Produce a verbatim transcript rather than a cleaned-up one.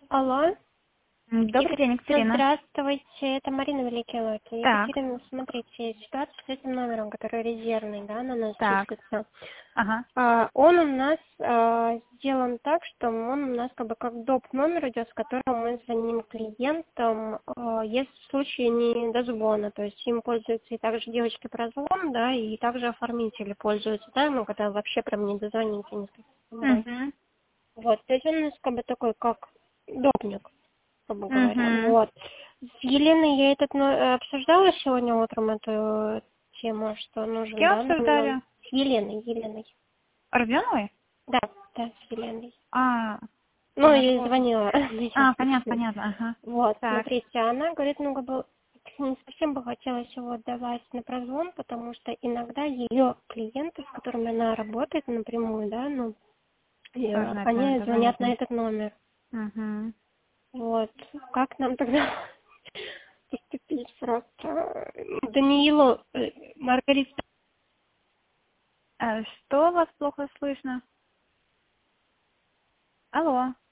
Алло. М, Добрый день, Екатерина, Екатерина. здравствуйте, это Марина Великий Локи. Так, Екатерина, смотрите, ситуация с этим номером, который резервный, да, на нас так, числится. ага. А, он у нас а, сделан так, что он у нас как бы как доп. Номер идет, с которым мы звоним клиентам, а, если в случае не дозвона, то есть им пользуются и также девочки прозвон, да, и также оформители пользуются, да, ну, когда вообще прям не дозвоните несколько номеров. Угу. Вот, то есть он у нас как бы такой, как допник, грубо говоря. Угу. Вот. С Еленой я этот ну, обсуждала сегодня утром эту тему, что С нужен, кем да, ну, обсуждали? с Еленой, Еленой. Родионовой? Да, да, с Еленой. А, Ну, она я же ей была. звонила. А, понятно, понятно, ага. Вот, Так, смотрите, она говорит, ну, как бы, не совсем бы хотелось его отдавать на прозвон, потому что иногда ее клиенты, с которыми она работает напрямую, да, ну, и, тоже э, на это они номер звонят звонят. на этот номер. Угу. Вот. Как нам тогда поступить просто? Даниилу, э, Маргарита. Что у вас плохо слышно? Алло.